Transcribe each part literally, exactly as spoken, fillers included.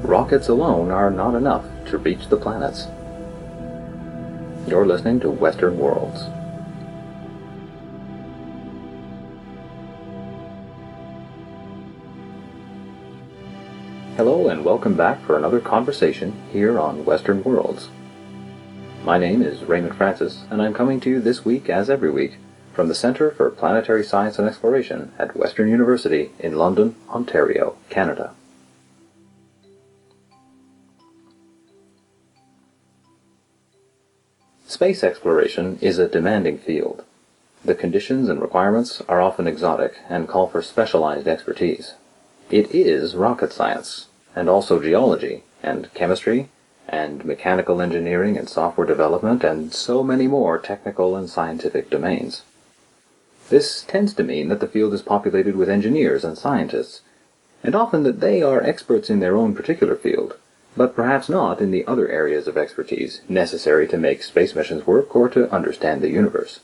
rockets alone are not enough to reach the planets. You're listening to Western Worlds. Hello and welcome back for another conversation here on Western Worlds. My name is Raymond Francis, and I'm coming to you this week, as every week, from the Centre for Planetary Science and Exploration at Western University in London, Ontario, Canada. Space exploration is a demanding field. The conditions and requirements are often exotic and call for specialized expertise. It is rocket science, and also geology, and chemistry, and mechanical engineering and software development, and so many more technical and scientific domains. This tends to mean that the field is populated with engineers and scientists, and often that they are experts in their own particular field, but perhaps not in the other areas of expertise necessary to make space missions work or to understand the universe.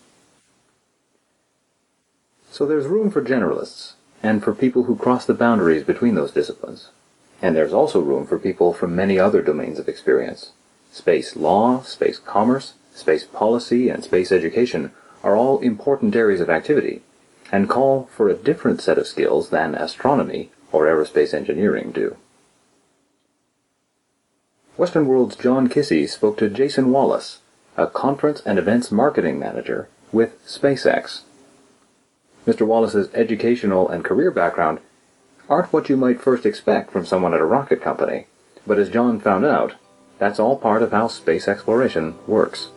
So there's room for generalists, and for people who cross the boundaries between those disciplines. And there's also room for people from many other domains of experience. Space law, space commerce, space policy, and space education are all important areas of activity, and call for a different set of skills than astronomy or aerospace engineering do. Western World's John Kissy spoke to Jason Wallace, a conference and events marketing manager with SpaceX. Mister Wallace's educational and career background aren't what you might first expect from someone at a rocket company, but as John found out, that's all part of how space exploration works.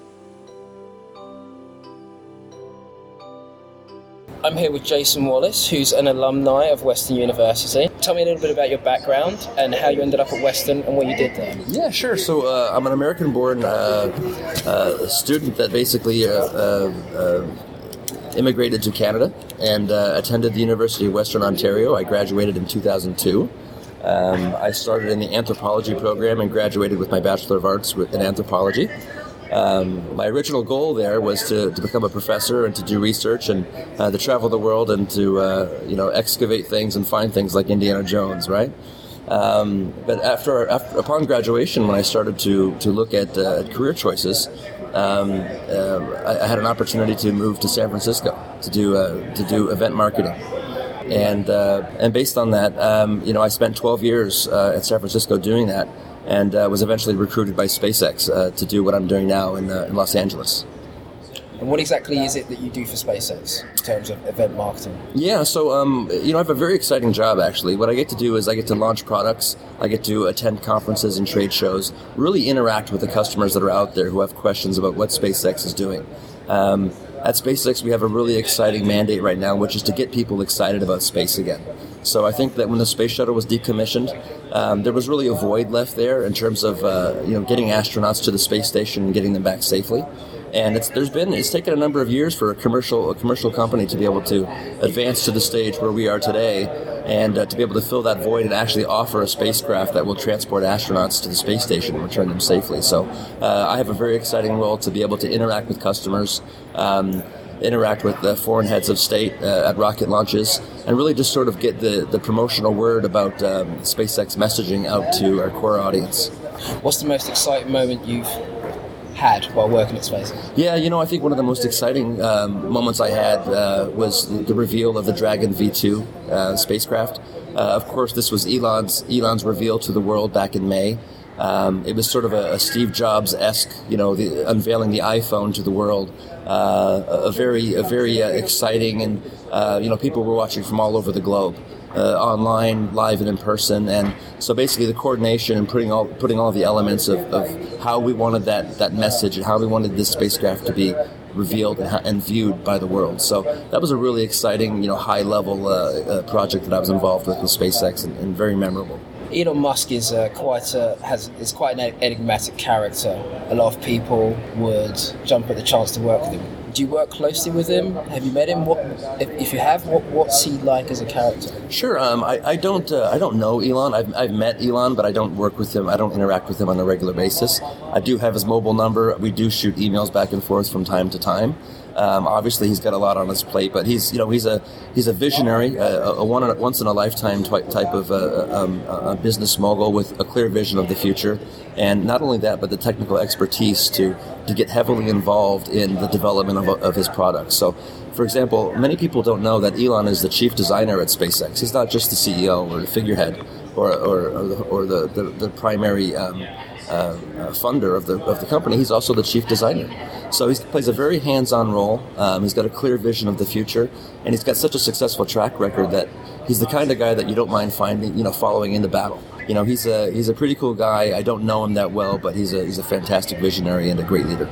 I'm here with Jason Wallace, who's an alumni of Western University. Tell me a little bit about your background and how you ended up at Western and what you did there. Yeah, sure. So uh, I'm an American-born uh, uh, student that basically uh, uh, uh, immigrated to Canada and uh, attended the University of Western Ontario. I graduated in two thousand two. Um, I started in the anthropology program and graduated with my Bachelor of Arts in anthropology. Um, my original goal there was to, to become a professor and to do research and uh, to travel the world and to uh, you know excavate things and find things like Indiana Jones, right? Um, but after, after upon graduation, when I started to to look at uh, career choices, um, uh, I, I had an opportunity to move to San Francisco to do uh, to do event marketing. And uh, and based on that, um, you know, I spent twelve years uh, at San Francisco doing that, and uh, was eventually recruited by SpaceX uh, to do what I'm doing now in, uh, in Los Angeles. And what exactly is it that you do for SpaceX in terms of event marketing? Yeah, so um, you know, I have a very exciting job actually. What I get to do is I get to launch products, I get to attend conferences and trade shows, really interact with the customers that are out there who have questions about what SpaceX is doing. Um, At SpaceX, we have a really exciting mandate right now, which is to get people excited about space again. So I think that when the space shuttle was decommissioned, um, there was really a void left there in terms of uh, you know getting astronauts to the space station and getting them back safely. And it's there's been it's taken a number of years for a commercial a commercial company to be able to advance to the stage where we are today, and uh, to be able to fill that void and actually offer a spacecraft that will transport astronauts to the space station and return them safely. So uh, I have a very exciting role to be able to interact with customers, um, interact with the foreign heads of state uh, at rocket launches, and really just sort of get the, the promotional word about um, SpaceX messaging out to our core audience. What's the most exciting moment you've had while working at SpaceX? Yeah, you know, I think one of the most exciting um, moments I had uh, was the, the reveal of the Dragon V two uh, spacecraft. Uh, of course, this was Elon's Elon's reveal to the world back in May. Um, it was sort of a, a Steve Jobs-esque, you know, the, unveiling the iPhone to the world. Uh, a, a very, a very uh, exciting, and uh, you know, people were watching from all over the globe, uh, online, live, and in person. And so, basically, the coordination and putting all putting all the elements of, of how we wanted that that message and how we wanted this spacecraft to be revealed and, and viewed by the world. So that was a really exciting, you know, high-level uh, uh, project that I was involved with with SpaceX, and, and very memorable. Elon Musk is uh, quite a, has is quite an enigmatic character. A lot of people would jump at the chance to work with him. Do you work closely with him? Have you met him? What, if, if you have, what, what's he like as a character? Sure. Um, I, I don't uh, I don't know Elon. I've I've met Elon, but I don't work with him. I don't interact with him on a regular basis. I do have his mobile number. We do shoot emails back and forth from time to time. Um, obviously, he's got a lot on his plate, but he's you know he's a he's a visionary, a, a one once in a lifetime type of uh, um, a business mogul with a clear vision of the future, and not only that, but the technical expertise to to get heavily involved in the development of, of his products. So, for example, many people don't know that Elon is the chief designer at SpaceX. He's not just the C E O or the figurehead or or, or the, or the, the, the primary um, uh, uh, funder of the of the company. He's also the chief designer. So he plays a very hands-on role. Um, he's got a clear vision of the future, and he's got such a successful track record that he's the kind of guy that you don't mind finding, you know, following in the battle. You know, he's a he's a pretty cool guy. I don't know him that well, but he's a he's a fantastic visionary and a great leader.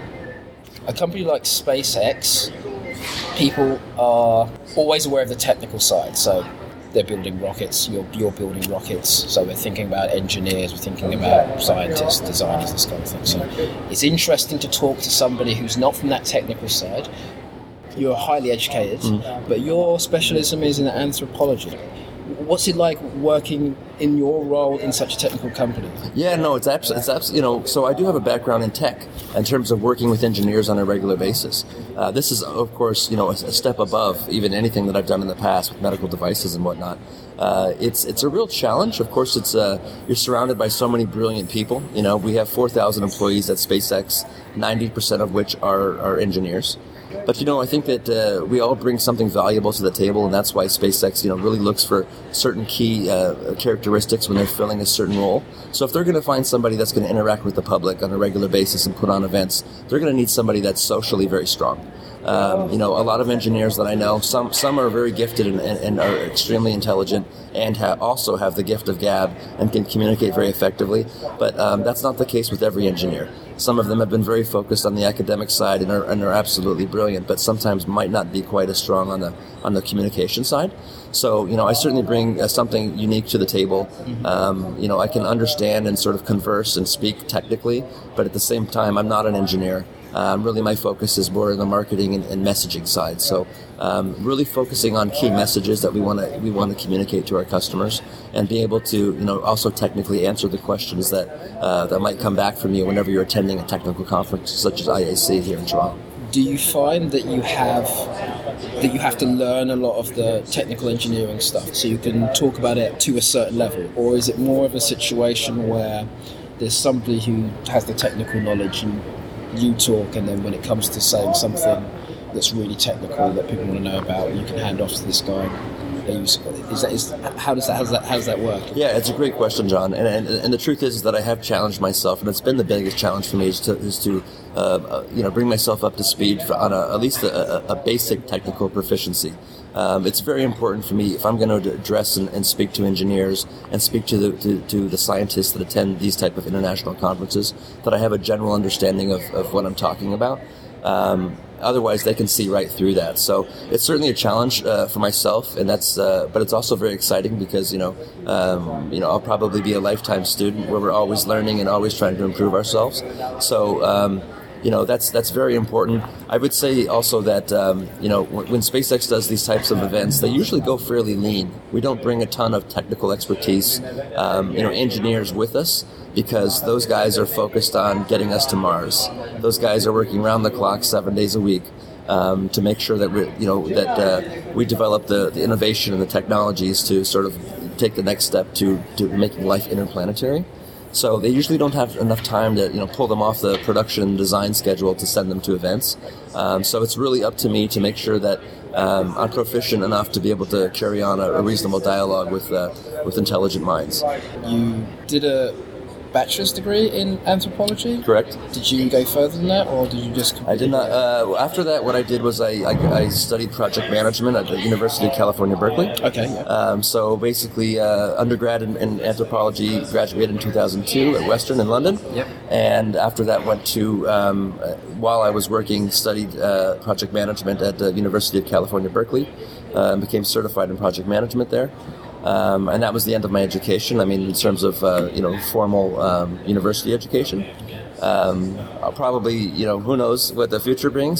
A company like SpaceX, people are always aware of the technical side. So they're building rockets, you're, you're building rockets. So we're thinking about engineers, we're thinking about scientists, designers, this kind of thing. So it's interesting to talk to somebody who's not from that technical side. You're highly educated, mm. but your specialism is in anthropology. What's it like working in your role in such a technical company? Yeah, no, it's absolutely, it's absolutely, you know, so I do have a background in tech in terms of working with engineers on a regular basis. Uh, this is, of course, you know, a, a step above even anything that I've done in the past with medical devices and whatnot. Uh, it's it's a real challenge. Of course, it's uh, you're surrounded by so many brilliant people. You know, we have four thousand employees at SpaceX, ninety percent of which are, are engineers. But, you know, I think that uh, we all bring something valuable to the table, and that's why SpaceX, you know, really looks for certain key uh, characteristics when they're filling a certain role. So if they're going to find somebody that's going to interact with the public on a regular basis and put on events, they're going to need somebody that's socially very strong. Um, you know, a lot of engineers that I know, some some are very gifted and, and, and are extremely intelligent and ha- also have the gift of gab and can communicate very effectively. But um, that's not the case with every engineer. Some of them have been very focused on the academic side and are, and are absolutely brilliant, but sometimes might not be quite as strong on the on the communication side. So, you know, I certainly bring uh, something unique to the table. Um, you know, I can understand and sort of converse and speak technically, but at the same time, I'm not an engineer. Um, really, my focus is more on the marketing and, and messaging side. So, um, really focusing on key messages that we want to we want to communicate to our customers, and be able to, you know, also technically answer the questions that uh, that might come back from you whenever you're attending a technical conference such as I A C here in Toronto. Do you find that you have that you have to learn a lot of the technical engineering stuff so you can talk about it to a certain level, or is it more of a situation where there's somebody who has the technical knowledge and you talk, and then when it comes to saying something that's really technical that people want to know about, you can hand off to this guy? Is that, is, how does that how does that how does that work? Yeah, it's a great question, John. And and, and the truth is, is that I have challenged myself, and it's been the biggest challenge for me is to is to uh, you know bring myself up to speed for, on a, at least a, a basic technical proficiency. Um, it's very important for me if I'm going to address and, and speak to engineers and speak to the to, to the scientists that attend these type of international conferences, that I have a general understanding of, of what I'm talking about. Um, otherwise, they can see right through that. So it's certainly a challenge uh, for myself, and that's. Uh, but it's also very exciting because you know, um, you know, I'll probably be a lifetime student where we're always learning and always trying to improve ourselves. So. Um, You know, that's that's very important. I would say also that, um, you know, when, when SpaceX does these types of events, they usually go fairly lean. We don't bring a ton of technical expertise, um, you know, engineers with us, because those guys are focused on getting us to Mars. Those guys are working around the clock, seven days a week, um, to make sure that we, you know, that uh, we develop the, the innovation and the technologies to sort of take the next step to, to making life interplanetary. So they usually don't have enough time to, you know, pull them off the production design schedule to send them to events. Um, so it's really up to me to make sure that um, I'm proficient enough to be able to carry on a, a reasonable dialogue with uh, with intelligent minds. You did a bachelor's degree in anthropology? Correct. Did you go further than that, or did you just... I did not. Uh, after that, what I did was I, I, I studied project management at the University of California, Berkeley. Okay, yeah. Um, so basically, uh, undergrad in, in anthropology, graduated in two thousand two at Western in London. Yep. And after that, went to, um, while I was working, studied uh, project management at the University of California, Berkeley. Uh, became certified in project management there. Um, and that was the end of my education. I mean, in terms of, uh, you know, formal um, university education. Um, I'll probably, you know, who knows what the future brings, but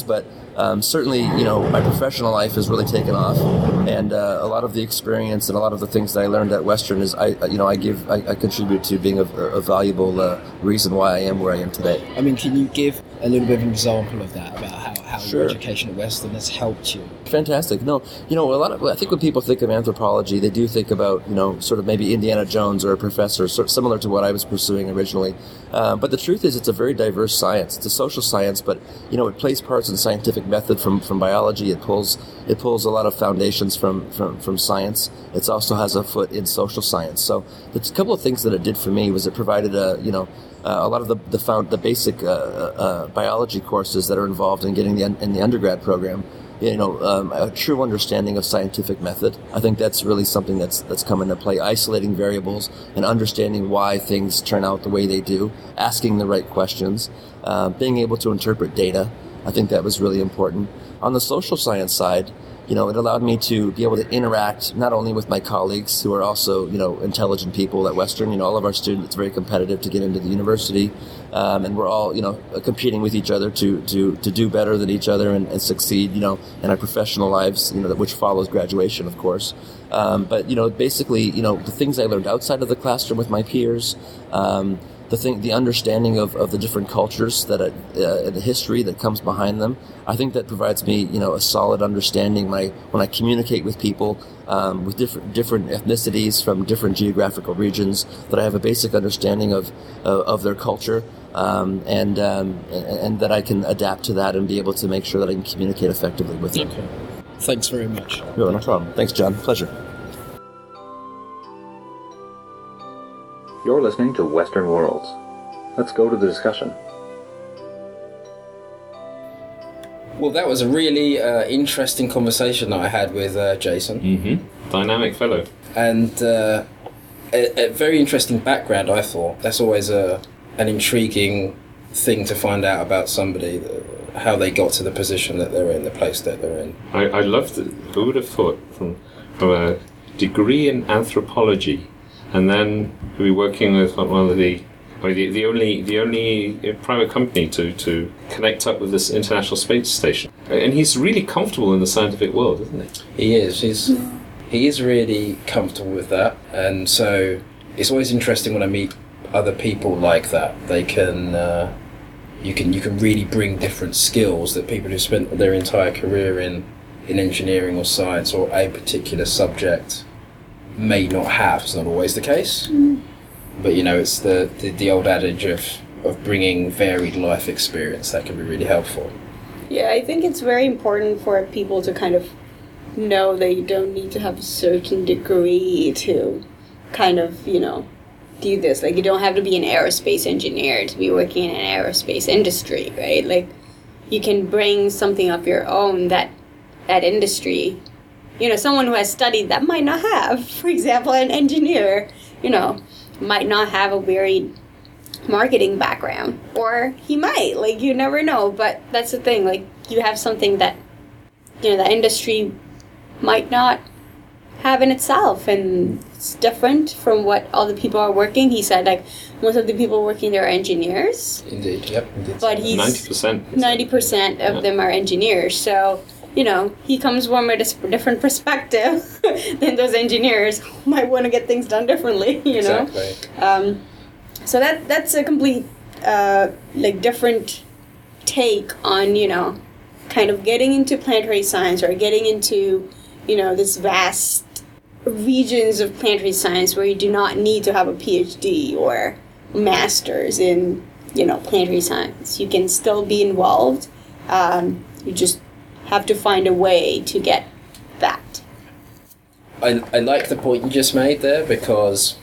um, certainly, you know, my professional life has really taken off, and uh, a lot of the experience and a lot of the things that I learned at Western is, I, you know, I give, I, I contribute to being a, a valuable uh, reason why I am where I am today. I mean, can you give a little bit of an example of that, about how, how Sure. your education at Western has helped you? Fantastic. No, you know, a lot of, I think when people think of anthropology, they do think about, you know, sort of maybe Indiana Jones or a professor, sort of similar to what I was pursuing originally. Uh, but the truth is, it's a very diverse science. It's a social science, but, you know, it plays parts in scientific method from, from biology. It pulls it pulls a lot of foundations from, from, from science. It also has a foot in social science. So the couple of things that it did for me was it provided a, you know, Uh, a lot of the the, found, the basic uh, uh, biology courses that are involved in getting the in the undergrad program, you know, um, a true understanding of scientific method. I think that's really something that's that's come into play. Isolating variables and understanding why things turn out the way they do, asking the right questions, uh, being able to interpret data. I think that was really important. On the social science side, you know, it allowed me to be able to interact not only with my colleagues who are also, you know, intelligent people at Western. You know, all of our students, it's very competitive to get into the university, um, and we're all, you know, competing with each other to to, to do better than each other and, and succeed, you know, in our professional lives, you know, which follows graduation, of course. Um, but, you know, basically, you know, the things I learned outside of the classroom with my peers, um, the thing, the understanding of, of the different cultures that, uh, the history that comes behind them, I think that provides me, you know, a solid understanding when I when I communicate with people um, with different different ethnicities from different geographical regions. That I have a basic understanding of uh, of their culture, um, and um, and that I can adapt to that and be able to make sure that I can communicate effectively with them. Okay. Thanks very much. No, no problem. Thanks, John. Pleasure. You're listening to Western Worlds. Let's go to the discussion. Well, that was a really uh, interesting conversation that I had with uh, Jason. Mm-hmm. Dynamic fellow. And uh, a, a very interesting background, I thought. That's always a an intriguing thing to find out about somebody, uh, how they got to the position that they're in, the place that they're in. I, I loved it. Who would have thought from, from a degree in anthropology and then to be working with one of the or the, the only the only private company to, to connect up with this International Space Station. And he's really comfortable in the scientific world, isn't he? He is. He's he is really comfortable with that, and so it's always interesting when I meet other people like that. They can uh, you can you can really bring different skills that people who spent their entire career in in engineering or science or a particular subject may not have. It's not always the case. Mm. But, you know, it's the, the, the old adage of, of bringing varied life experience that can be really helpful. Yeah, I think it's very important for people to kind of know that you don't need to have a certain degree to kind of, you know, do this. Like, you don't have to be an aerospace engineer to be working in an aerospace industry, right? Like, you can bring something of your own that that industry, you know, someone who has studied that might not have. For example, an engineer, you know, might not have a very marketing background, or he might, like, you never know. But that's the thing, like, you have something that, you know, the industry might not have in itself, and it's different from what all the people are working. He said, like, most of the people working there are engineers. Indeed, yep. Indeed. But he's ninety percent. ninety percent of Yeah. them are engineers, so, you know, he comes from a dis- different perspective than those engineers who might want to get things done differently, you know? Exactly. Um, so that that's a complete, uh, like, different take on, you know, kind of getting into planetary science or getting into, you know, this vast regions of planetary science where you do not need to have a PhD or master's in, you know, planetary science. You can still be involved. Um, you just have to find a way to get that. I, I like the point you just made there, because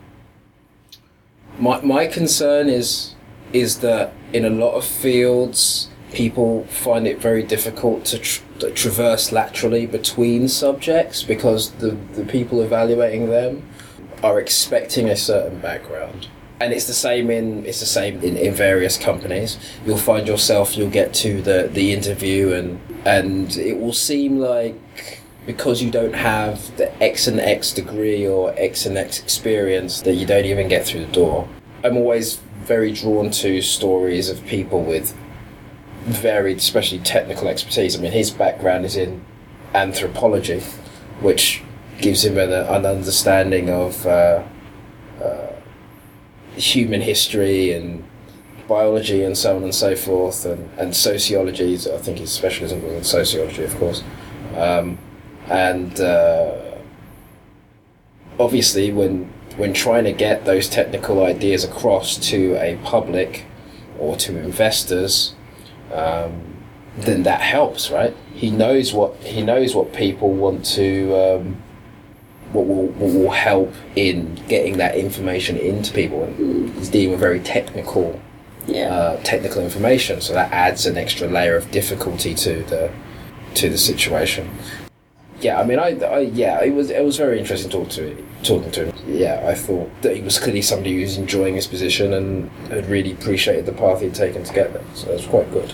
my my concern is is that in a lot of fields people find it very difficult to tr- to traverse laterally between subjects, because the, the people evaluating them are expecting a certain background. And it's the same in it's the same in, in various companies. You'll find yourself, you'll get to the, the interview and and it will seem like because you don't have the X and X degree or X and X experience that you don't even get through the door. I'm always very drawn to stories of people with varied, especially technical expertise. I mean, his background is in anthropology, which gives him an, an understanding of uh, uh, human history and biology and so on and so forth, and, and sociology. I think his specialism was in sociology, of course. Um, and uh, obviously, when when trying to get those technical ideas across to a public or to investors, um, then that helps, right? He knows what he knows what people want to, um, what will what will help in getting that information into people, and he's dealing with very technical, Yeah. uh, technical information, so that adds an extra layer of difficulty to the to the situation. Yeah, I mean, I, I yeah, it was it was very interesting talk to talking to him. Yeah, I thought that he was clearly somebody who was enjoying his position and had really appreciated the path he'd taken to get there. So it was quite good.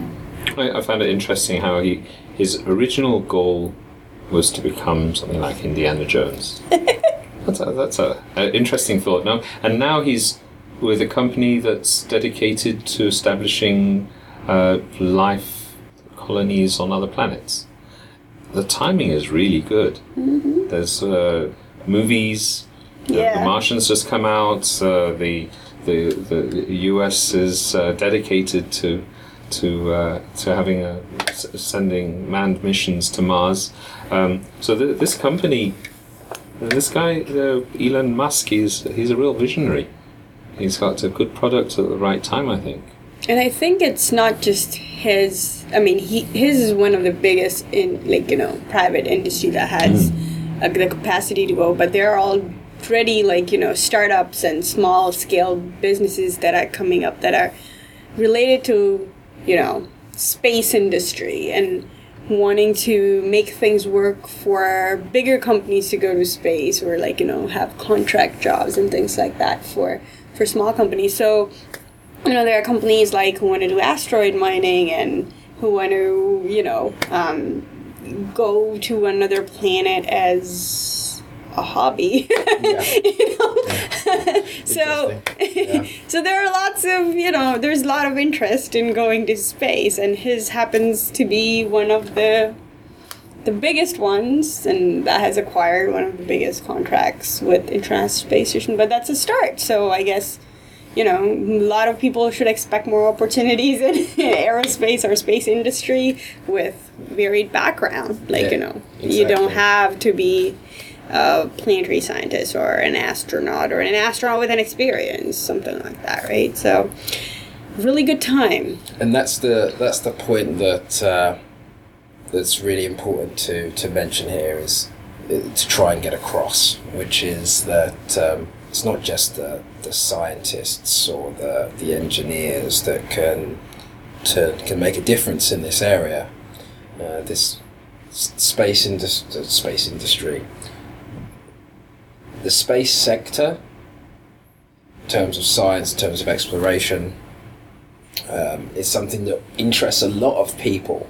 I, I found it interesting how he his original goal was to become something like Indiana Jones. that's a, that's a, a interesting thought. Now and now he's with a company that's dedicated to establishing uh, life colonies on other planets. The timing is really good. Mm-hmm. There's uh, movies. uh, Yeah. The Martian's just come out. Uh, the the the U S is uh, dedicated to to uh, to having a s- sending manned missions to Mars. Um, so th- this company, this guy uh, Elon Musk, he's he's a real visionary. He's got a good product at the right time, I think. And I think it's not just his. I mean, he his is one of the biggest in like you know private industry that has uh, the capacity to go. But there are already like you know startups and small scale businesses that are coming up that are related to you know space industry and wanting to make things work for bigger companies to go to space or like you know have contract jobs and things like that for for small companies. So. You know, there are companies like who want to do asteroid mining and who want to, you know, um, go to another planet as a hobby. Yeah. you know? Yeah. so, Yeah. so there are lots of, you know, there's a lot of interest in going to space, and his happens to be one of the the biggest ones, and that has acquired one of the biggest contracts with International Space Station. But that's a start. So I guess. You know, a lot of people should expect more opportunities in aerospace or space industry with varied background. Like, Yeah, you know, you exactly. don't have to be a planetary scientist or an astronaut or an astronaut with an experience, something like that, right? So, really good time. And that's the that's the point that uh, that's really important to, to mention here is uh, to try and get across, which is that um, it's not just the, the scientists or the, the engineers that can to, can make a difference in this area. Uh, this s- space industry, space industry, the space sector, in terms of science, in terms of exploration, um, is something that interests a lot of people.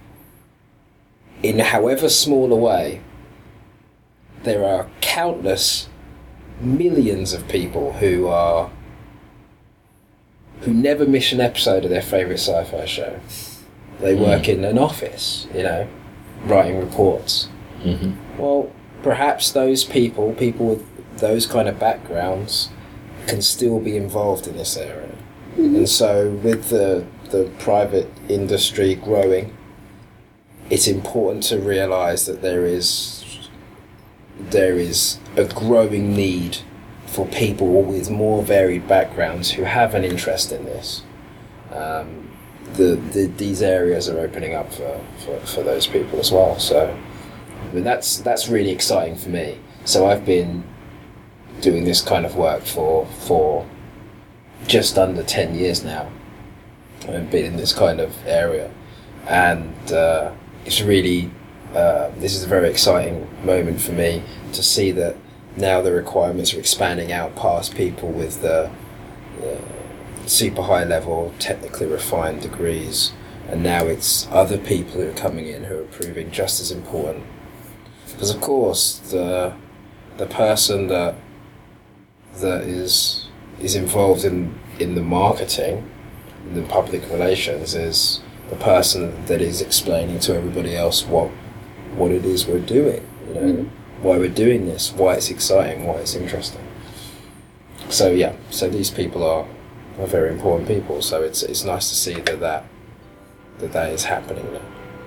In however small a way, there are countless millions of people who are who never miss an episode of their favourite sci-fi show. They work in an office, you know, writing reports. Mm-hmm. Well, perhaps those people, people with those kind of backgrounds, can still be involved in this area. And so with the the private industry growing, it's important to realise that there is there is a growing need for people with more varied backgrounds who have an interest in this. Um, the, the these areas are opening up for, for, for those people as well. So I mean, that's that's really exciting for me. So I've been doing this kind of work for for just under ten years now. I've been in this kind of area, and uh, it's really uh, this is a very exciting moment for me to see that now the requirements are expanding out past people with the uh, super high level, technically refined degrees, and now it's other people who are coming in who are proving just as important. Because of course the the person that that is is involved in, in the marketing the public relations is the person that is explaining to everybody else what what it is we're doing, you know, mm-hmm. why we're doing this, why it's exciting, why it's interesting. So yeah, so these people are, are very important people. So it's it's nice to see that that that, that is happening now.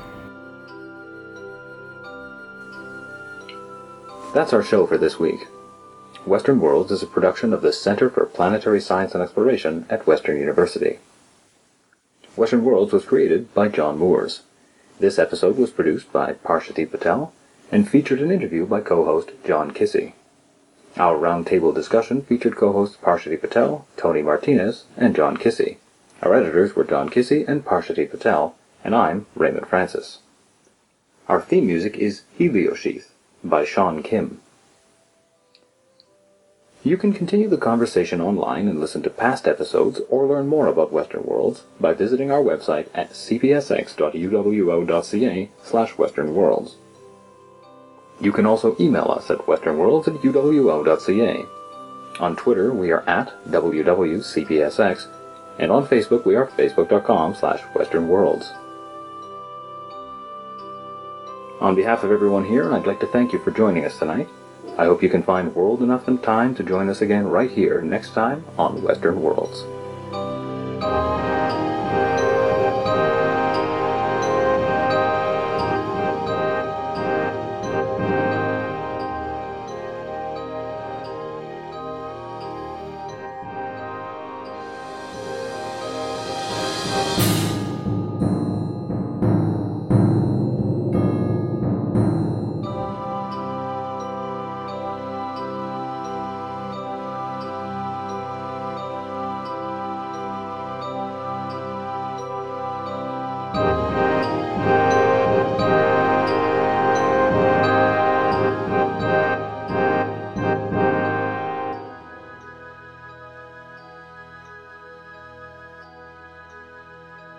That's our show for this week. Western Worlds is a production of the Center for Planetary Science and Exploration at Western University. Western Worlds was created by John Moores. This episode was produced by Parshati Patel and featured an interview by co-host John Kissy. Our roundtable discussion featured co-hosts Parshati Patel, Tony Martinez, and John Kissy. Our editors were John Kissy and Parshati Patel, and I'm Raymond Francis. Our theme music is Heliosheath by Sean Kim. You can continue the conversation online and listen to past episodes or learn more about Western Worlds by visiting our website at c p s x dot u w o dot c a slash western worlds. You can also email us at westernworlds at u w o dot c a. On Twitter, we are at w w c p s x, and on Facebook, we are facebook dot com slash westernworlds. On behalf of everyone here, I'd like to thank you for joining us tonight. I hope you can find world enough and time to join us again right here next time on Western Worlds.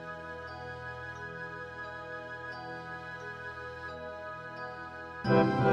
Thank you.